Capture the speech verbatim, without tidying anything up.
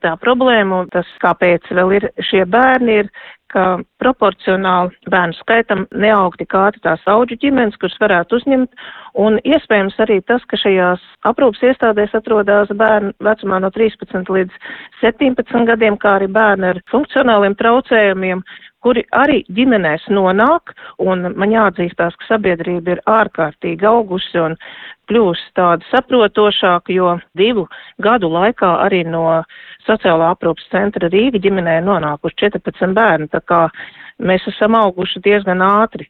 Tā problēma, un tas, kāpēc vēl ir šie bērni, ir, ka proporcionāli bērnu skaitam neaug tik ātri tās auģu ģimenes, kuras varētu uzņemt, un iespējams arī tas, ka šajās aprūpas iestādēs atrodas bērni vecumā no trīspadsmit līdz septiņpadsmit gadiem, kā arī bērni ar funkcionāliem traucējumiem, kuri arī ģimenēs nonāk, un man jāatzīstās, ka sabiedrība ir ārkārtīgi augusi un kļūst tāda saprotošāka, jo divu gadu laikā arī no sociālā aprūpas centra Rīga ģimenē nonākuši četrpadsmit bērni, tā kā mēs esam auguši diezgan ātri.